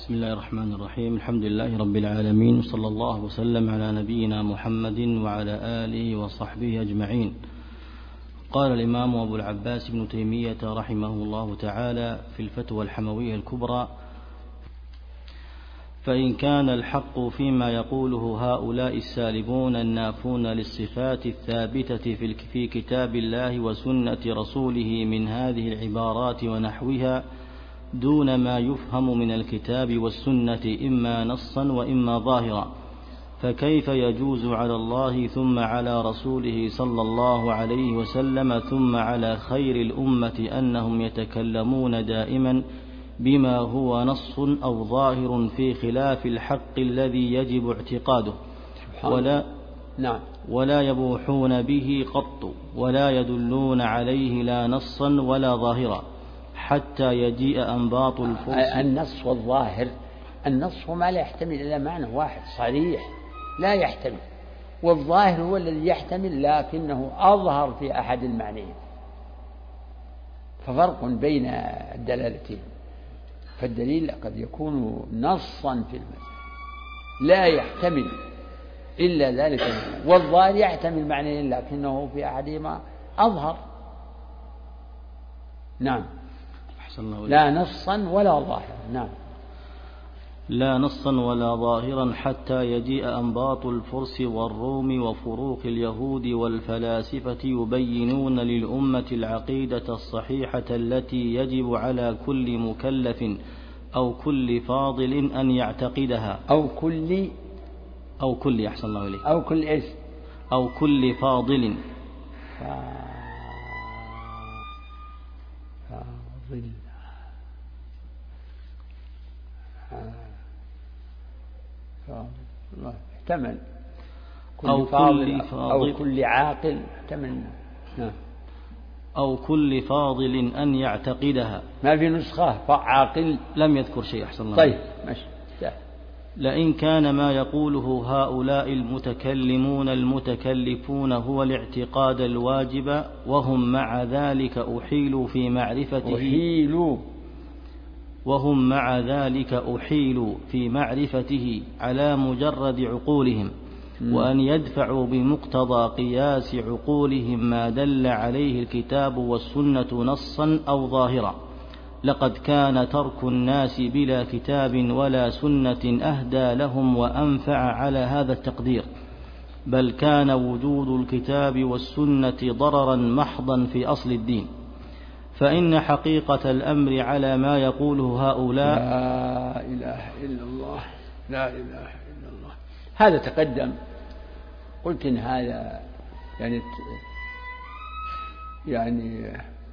بسم الله الرحمن الرحيم. الحمد لله رب العالمين، وصلى الله وسلم على نبينا محمد وعلى آله وصحبه أجمعين. قال الإمام أبو العباس ابن تيمية رحمه الله تعالى في الفتوى الحموية الكبرى: فإن كان الحق فيما يقوله هؤلاء السالبون النافون للصفات الثابتة في كتاب الله وسنة رسوله من هذه العبارات ونحوها دون ما يفهم من الكتاب والسنة إما نصا وإما ظاهرا، فكيف يجوز على الله ثم على رسوله صلى الله عليه وسلم ثم على خير الأمة أنهم يتكلمون دائما بما هو نص أو ظاهر في خلاف الحق الذي يجب اعتقاده، ولا يبوحون به قط، ولا يدلون عليه لا نصا ولا ظاهرا، حتى يجيء أنباط الفرس. النص والظاهر، النص هو ما لا يحتمل إلا معنى واحد صريح لا يحتمل، والظاهر هو الذي يحتمل لكنه أظهر في أحد المعنيين، ففرق بين الدلالتين. فالدليل قد يكون نصا في المسألة لا يحتمل إلا ذلك، والظاهر يحتمل معنيين لكنه في أحدهما أظهر. نعم. لا نصا ولا ظاهرا. نعم. لا نصا ولا ظاهرا حتى يجيء أنباط الفرس والروم وفروق اليهود والفلاسفة يبينون للأمة العقيدة الصحيحة التي يجب على كل مكلف أو كل فاضل أن يعتقدها. أو كل أحسن الله إليك. أو كل فاضل. احتمل أو كل عاقل احتمل. أو كل فاضل أن يعتقدها. ما في نسخة عاقل لم يذكر شيء أحسن الله. طيب ماشي. لئن كان ما يقوله هؤلاء المتكلمون المتكلفون هو الاعتقاد الواجب وهم مع ذلك أحيلوا في معرفته على مجرد عقولهم، وأن يدفعوا بمقتضى قياس عقولهم ما دل عليه الكتاب والسنة نصا أو ظاهرا، لقد كان ترك الناس بلا كتاب ولا سنة أهدى لهم وأنفع على هذا التقدير، بل كان وجود الكتاب والسنة ضررا محضا في أصل الدين. فإن حقيقة الأمر على ما يقوله هؤلاء لا إله إلا الله، لا إله إلا الله. هذا تقدم، قلت إن هذا يعني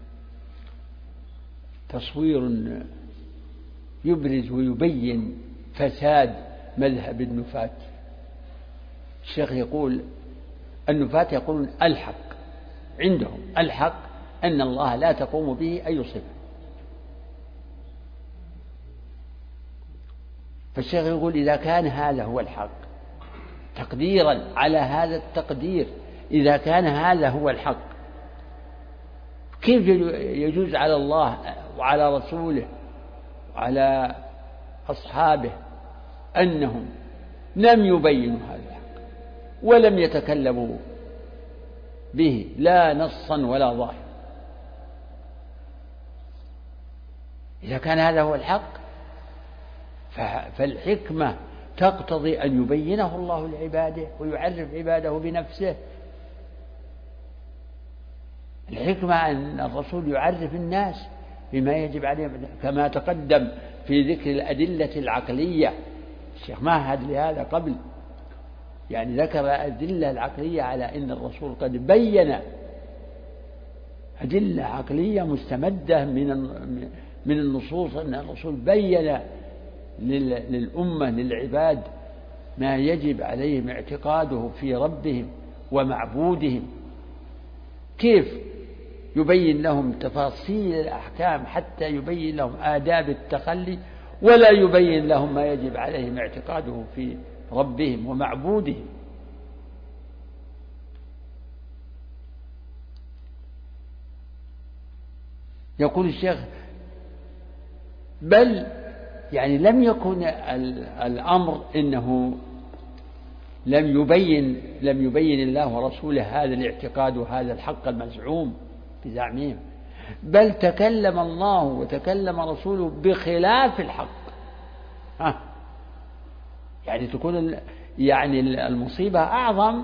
تصوير يبرز ويبين فساد مذهب النفاة. الشيخ يقول النفاة يقولون الحق عندهم، الحق أن الله لا تقوم به أي صفة. فالشيخ يقول إذا كان هذا هو الحق تقديرا على هذا التقدير، إذا كان هذا هو الحق، كيف يجوز على الله وعلى رسوله وعلى أصحابه أنهم لم يبينوا هذا الحق ولم يتكلموا به لا نصا ولا ظاهرا؟ إذا كان هذا هو الحق فالحكمة تقتضي أن يبينه الله لعباده ويعرف عباده بنفسه. الحكمة أن الرسول يعرف الناس بما يجب عليهم، كما تقدم في ذكر الأدلة العقلية. الشيخ مهد لهذا قبل، يعني ذكر الأدلة العقلية على أن الرسول قد بين أدلة عقلية مستمدة من النصوص، أن الرسول بين للأمة للعباد ما يجب عليهم اعتقاده في ربهم ومعبودهم. كيف يبين لهم تفاصيل الأحكام حتى يبين لهم آداب التخلي، ولا يبين لهم ما يجب عليهم اعتقاده في ربهم ومعبودهم؟ يقول الشيخ بل يعني لم يكن الأمر إنه لم يبين الله ورسوله هذا الاعتقاد وهذا الحق المزعوم بزعمهم، بل تكلم الله وتكلم رسوله بخلاف الحق. يعني تكون يعني المصيبة أعظم.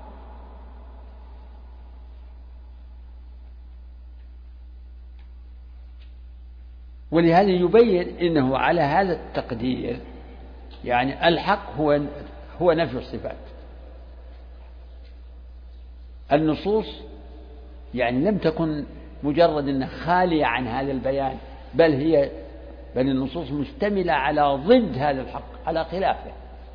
ولهذا يبين إنه على هذا التقدير يعني الحق هو نفي الصفات. النصوص يعني لم تكن مجرد أنها خالية عن هذا البيان، بل النصوص مشتملة على ضد هذا الحق، على خلافه.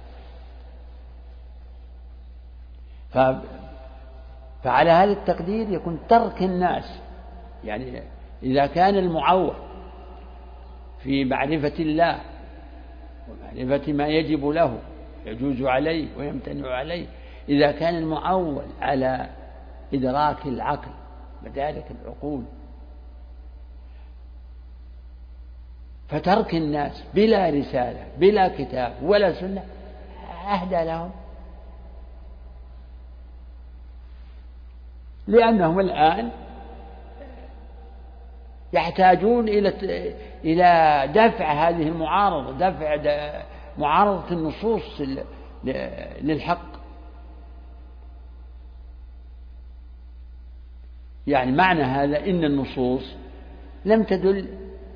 فعلى هذا التقدير يكون ترك الناس، يعني إذا كان المعول في معرفة الله ومعرفة ما يجب له يجوز عليه ويمتنع عليه، إذا كان المعول على إدراك العقل مدارك العقول، فترك الناس بلا رسالة بلا كتاب ولا سنة أهدى لهم، لأنهم الآن يحتاجون إلى دفع هذه المعارضة، دفع معارضة النصوص للحق. يعني معنى هذا إن النصوص لم تدل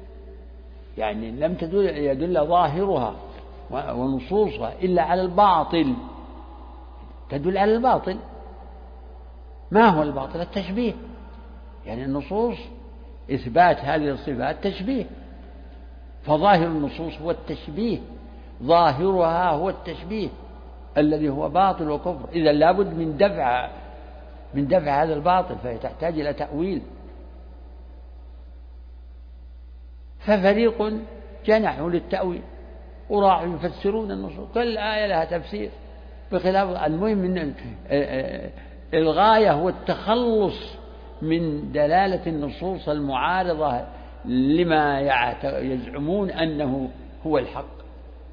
يدل ظاهرها ونصوصها إلا على الباطل، تدل على الباطل. ما هو الباطل؟ التشبيه. يعني النصوص إثبات هذه الصفات تشبيه، فظاهر النصوص هو التشبيه، ظاهرها هو التشبيه الذي هو باطل وكفر. إذا لابد من دفع هذا الباطل، فهي تحتاج إلى تأويل. ففريق جنحوا للتأويل وراحوا يفسرون النصوص، كل آية لها تفسير بخلاف. المهم من الغاية هو التخلص من دلالة النصوص المعارضة لما يزعمون أنه هو الحق.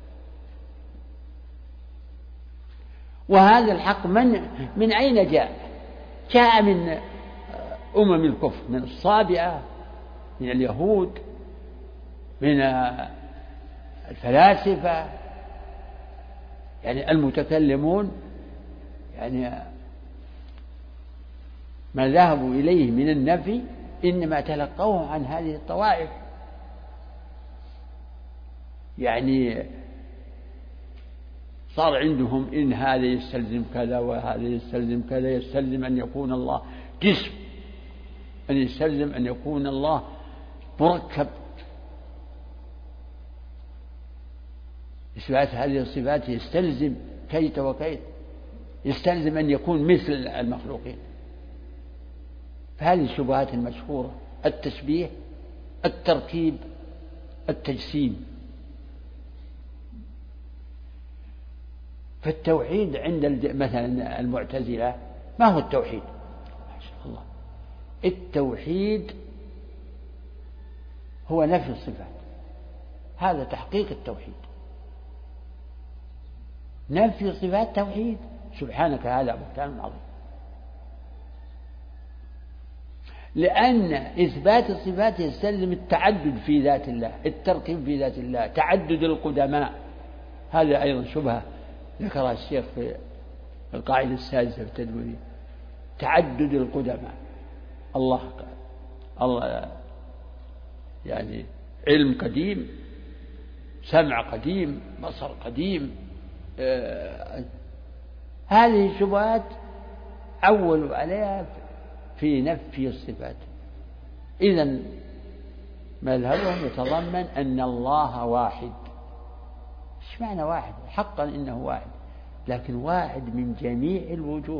وهذا الحق من أين جاء؟ جاء من الكفر، من الصابئة، من اليهود، من الفلاسفة، يعني المتكلمون، يعني ما ذهبوا إليه من النفي إنما تلقوه عن هذه الطوائف. يعني صار عندهم إن هذا يستلزم كذا وهذا يستلزم كذا، يستلزم أن يكون الله جسم، أن يستلزم أن يكون الله مركب. إثبات هذه الصفات يستلزم كيت وكيت، يستلزم أن يكون مثل المخلوقين. فهذه الشبهات المشهورة: التشبيه، التركيب، التجسيم. فالتوحيد عند مثلا المعتزلة، ما هو التوحيد؟ ما شاء الله، التوحيد هو نفي الصفات، هذا تحقيق التوحيد. نفي الصفات توحيد، سبحانك هذا بهتان عظيم. لأن إثبات الصفات يستلزم التعدد في ذات الله، التركيب في ذات الله، تعدد القدماء. هذا أيضا شبهة ذكرها الشيخ في القاعدة السادسة في التدوير، تعدد القدماء. الله يعني علم قديم، سمع قديم، بصر قديم. هذه الشبهات عولوا عليها في نفي الصفات. إذن مذهبهم يتضمن أن الله واحد. إيش معنى واحد؟ حقا إنه واحد، لكن واحد من جميع الوجوه.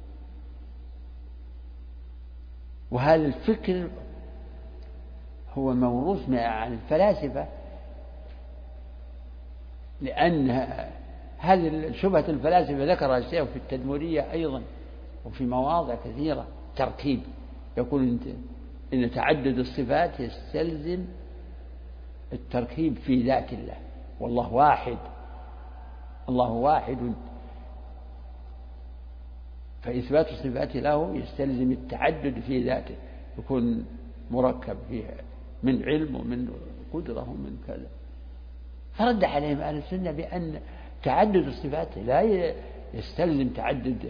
وهذا الفكر هو موروث عن الفلاسفة، لأن هذه شبهة الفلاسفة ذكرها الشيخ في التدمرية أيضا وفي مواضع كثيرة. تركيب، يقول إن تعدد الصفات يستلزم التركيب في ذات الله، والله واحد، الله واحد، فإثبات الصفات له يستلزم التعدد في ذاته، يكون مركب فيها من علم ومن قدرة ومن كذا. فرد عليهم أهل السنة بأن تعدد الصفات لا يستلزم تعدد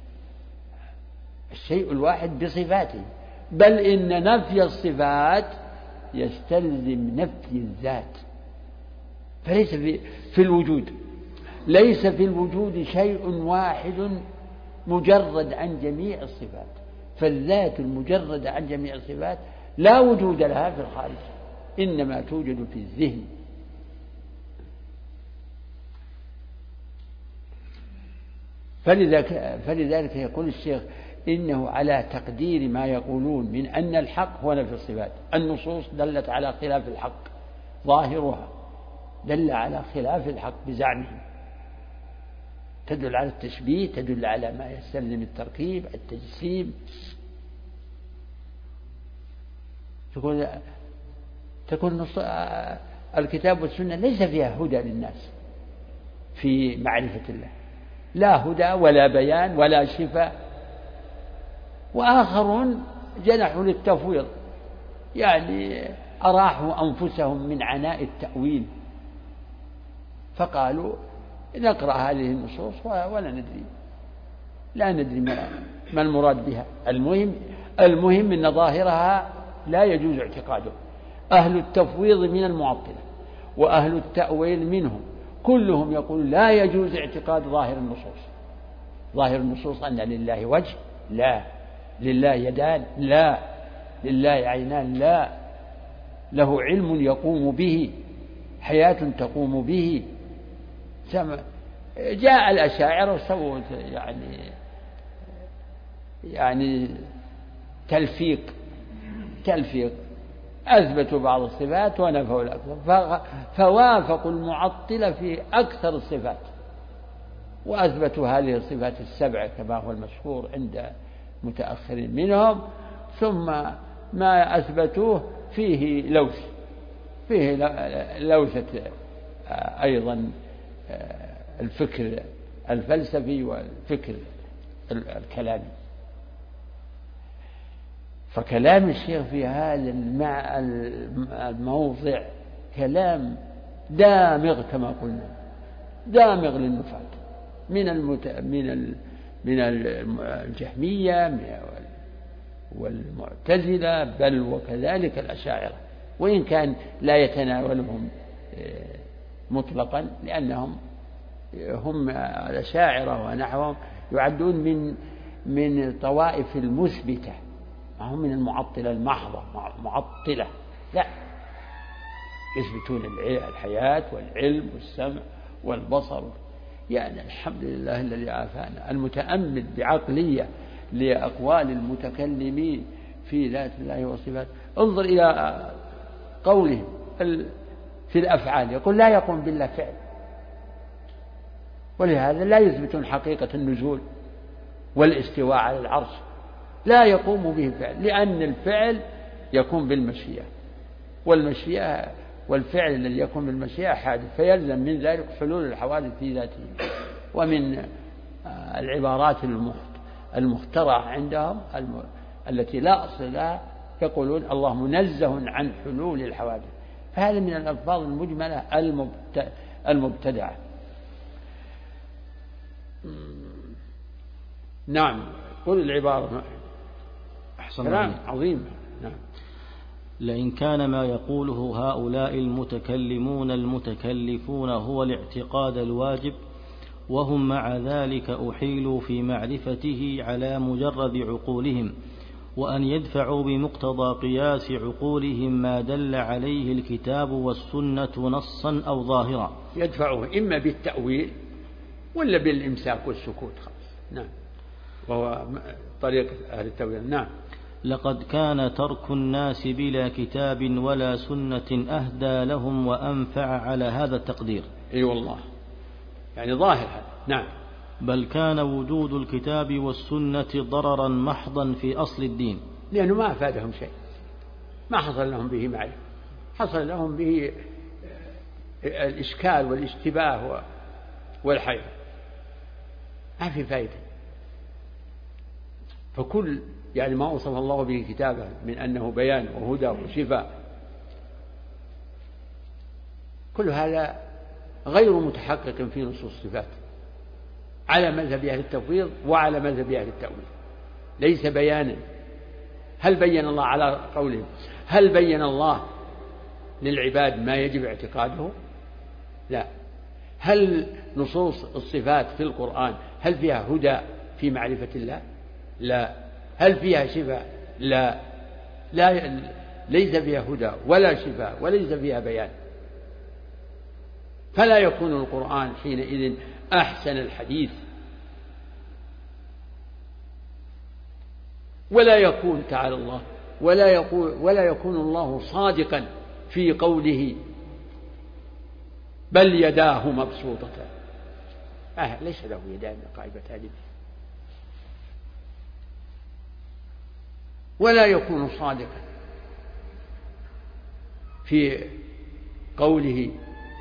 الشيء الواحد بصفاته، بل إن نفي الصفات يستلزم نفي الذات. فليس في الوجود، ليس في الوجود شيء واحد مجرد عن جميع الصفات، فالذات المجردة عن جميع الصفات لا وجود لها في الخارج، إنما توجد في الذهن. فلذلك يقول الشيخ إنه على تقدير ما يقولون من أن الحق هو نفي الصفات. النصوص دلت على خلاف الحق، ظاهرها دل على خلاف الحق بزعمهم، تدل على التشبيه، تدل على ما يستلزم التركيب، التجسيم. تكون الكتاب والسنة ليس فيها هدى للناس في معرفة الله، لا هدى ولا بيان ولا شفاء. وآخرون جنحوا للتفويض، يعني أراحوا أنفسهم من عناء التأويل، فقالوا نقرأ هذه النصوص ولا ندري، لا ندري ما المراد بها. المهم أن ظاهرها لا يجوز اعتقاده. أهل التفويض من المعطلة وأهل التأويل منهم كلهم يقول لا يجوز اعتقاد ظاهر النصوص. ظاهر النصوص أن لله وجه، لا. لله يدان، لا. لله عينان، لا. له علم يقوم به، حياة تقوم به. جاء الأشاعرة وسووا يعني تلفيق، أثبتوا بعض الصفات ونفوا الأكثر، فوافقوا المعطلة في أكثر الصفات، وأثبتوا هذه الصفات السبع كما هو المشهور عند متأخرين منهم. ثم ما أثبتوه فيه لوثة أيضا الفكر الفلسفي والفكر الكلامي. فكلام الشيخ في هذا الموضع كلام دامغ كما قلنا، دامغ للنفاة من الجهمية والمعتزلة، بل وكذلك الأشاعرة، وإن كان لا يتناولهم مطلقا، لأنهم هم الأشاعرة ونحوهم يعدون من طوائف المثبتة، هم من المعطلة المحضة، معطلة لا، يثبتون الحياة والعلم والسمع والبصر. يعني الحمد لله الذي عافانا. المتأمل بعقلية لأقوال المتكلمين في ذات الله وصفاته، انظر إلى قولهم في الأفعال، يقول لا يقوم بالله فعل، ولهذا لا يثبتون حقيقة النزول والاستواء على العرش، لا يقوم به فعل، لأن الفعل يكون بالمشيئة، والمشيئة والفعل الذي يكون بالمشيئة حادث، فيلزم من ذلك حلول الحوادث في ذاته. ومن العبارات المخترعة عندهم التي لا أصل لها يقولون الله منزه عن حلول الحوادث، فهذا من الألفاظ المجملة المبتدعة. نعم، قل العبارة كلام عظيم. نعم. لئن كان ما يقوله هؤلاء المتكلمون المتكلفون هو الاعتقاد الواجب، وهم مع ذلك أحيلوا في معرفته على مجرد عقولهم، وأن يدفعوا بمقتضى قياس عقولهم ما دل عليه الكتاب والسنة نصا أو ظاهرا. يدفعوه إما بالتأويل ولا بالإمساك والسكوت. نعم، وهو طريقة أهل التأويل. نعم. لقد كان ترك الناس بلا كتاب ولا سنة أهدى لهم وأنفع على هذا التقدير. أي والله، يعني ظاهر هذا. نعم. بل كان وجود الكتاب والسنة ضررا محضا في أصل الدين، لأنه ما أفادهم شيء، ما حصل لهم به معرفة، حصل لهم به الإشكال والاشتباه والحيرة، ما في فائدة. فكل يعني ما وصف الله به كتابه من أنه بيان وهدى وشفاء، كل هذا غير متحقق في نصوص الصفات على مذهب أهل التفويض وعلى مذهب أهل التأويل، ليس بيانا. هل بين الله على قولهم؟ هل بين الله للعباد ما يجب اعتقاده؟ لا. هل نصوص الصفات في القرآن هل فيها هدى في معرفة الله؟ لا. هل فيها شفاء؟ لا. ليس فيها هدى ولا شفاء وليس فيها بيان. فلا يكون القرآن حينئذ أحسن الحديث، ولا يكون تعالى الله ولا يكون الله صادقا في قوله بل يداه مبسوطتان. ليس له يدان قائمتان، ولا يكون صادقا في قوله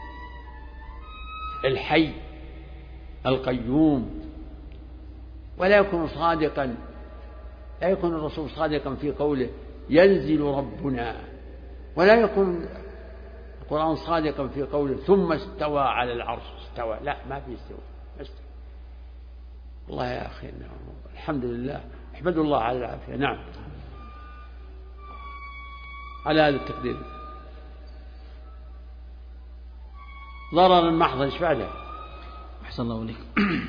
الحي القيوم، ولا يكون صادقا، لا يكون الرسول صادقا في قوله ينزل ربنا، ولا يكون القرآن صادقا في قوله ثم استوى على العرش. استوى، لا، ما في استوى. والله يا أخي الحمد لله، احمد الله على العافية. نعم، على هذا التقدير. ضررا محضا، ايش بعده؟ أحسن الله إليك.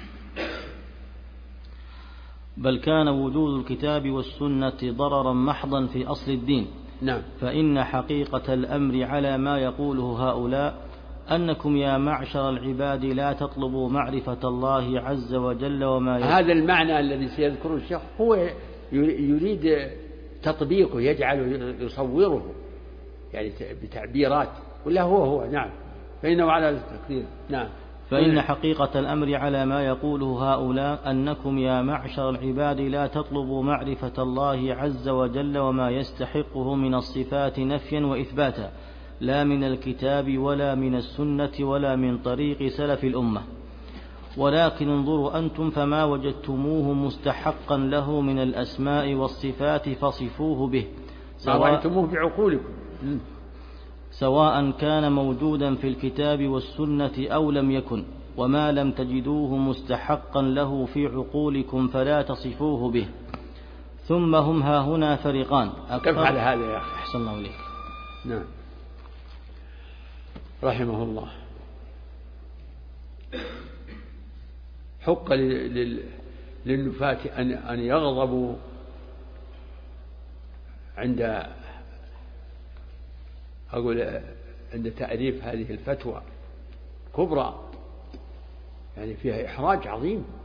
بل كان وجود الكتاب والسنة ضررا محضا في أصل الدين. نعم. فإن حقيقة الأمر على ما يقوله هؤلاء أنكم يا معشر العباد لا تطلبوا معرفة الله عز وجل وما هذا المعنى الذي سيذكره الشيخ هو يريد تطبيقه، يجعله يصوره يعني بتعبيرات، ولا هو نعم. فإنه على التقدير. نعم. فإن حقيقة الأمر على ما يقوله هؤلاء أنكم يا معشر العباد لا تطلبوا معرفة الله عز وجل وما يستحقه من الصفات نفيا وإثباتا، لا من الكتاب ولا من السنة ولا من طريق سلف الأمة، ولكن انظروا أنتم فما وجدتموه مستحقا له من الأسماء والصفات فصفوه به، وجدتموه بعقولكم، سواء كان موجودا في الكتاب والسنة أو لم يكن، وما لم تجدوه مستحقا له في عقولكم فلا تصفوه به. ثم هم هاهنا فريقان. كيف على هذا يا أخي؟ أحسن الله إليك. نعم. رحمه الله. حق للنفاة أن يغضبوا عند تعريف هذه الفتوى كبرى، يعني فيها إحراج عظيم.